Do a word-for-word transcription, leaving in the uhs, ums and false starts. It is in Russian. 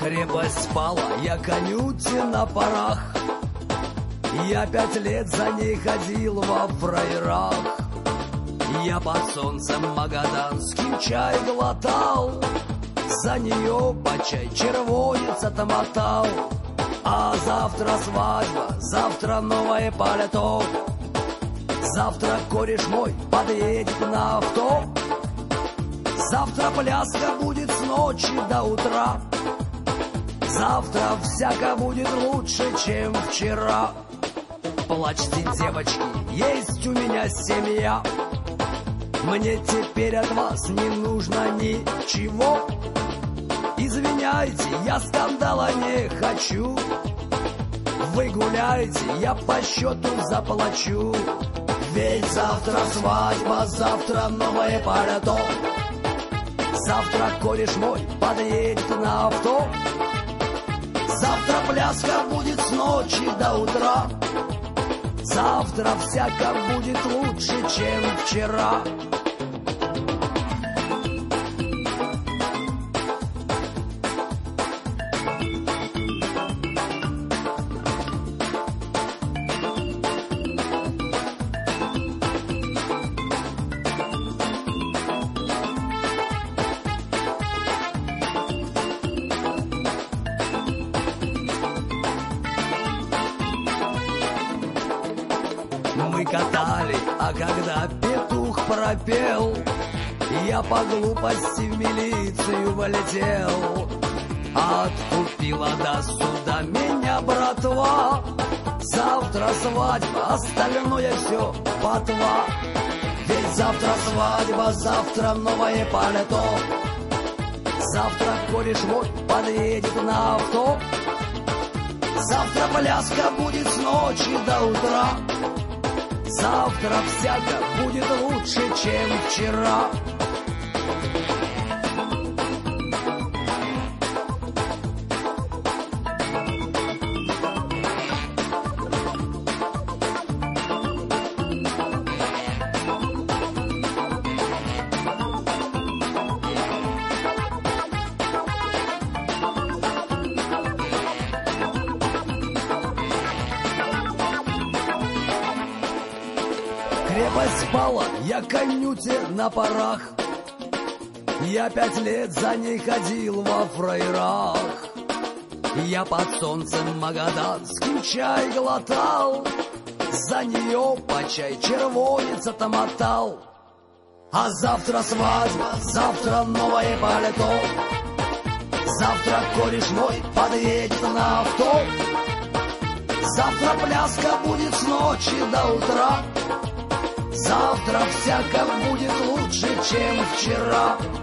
Крепость пала, я конюте на парах. Я пять лет за ней ходил во фраерах. Я под солнцем магаданским чай глотал, за нее по чай червонец отмотал. А завтра свадьба, завтра новое пальто. Завтра кореш мой подъедет на авто. Завтра пляска будет с ночи до утра. Завтра всяко будет лучше, чем вчера. Плачьте, девочки, есть у меня семья. Мне теперь от вас не нужно ничего. Извиняйте, я скандала не хочу. Вы гуляйте, я по счету заплачу. Ведь завтра свадьба, завтра новое пальто. Завтра кореш мой подъедет на авто. Завтра пляска будет с ночи до утра. Завтра всяко будет лучше, чем вчера. Мы катали, а когда петух пропел, я по глупости в милицию вылетел. Откупила до суда меня братва. Завтра свадьба, остальное все ботва. Ведь завтра свадьба, завтра новое пальто. Завтра кореш мой подъедет на авто. Завтра пляска будет с ночи до утра. Завтра всяко будет лучше, чем вчера. Крепость пала, я конюте на парах. Я пять лет за ней ходил во фраерах. Я под солнцем магаданским чай глотал, за нее по чай червонец отмотал. А завтра свадьба, завтра новое пальто. Завтра кореш мой подъедет на авто. Завтра пляска будет с ночи до утра. Завтра всяко будет лучше, чем вчера.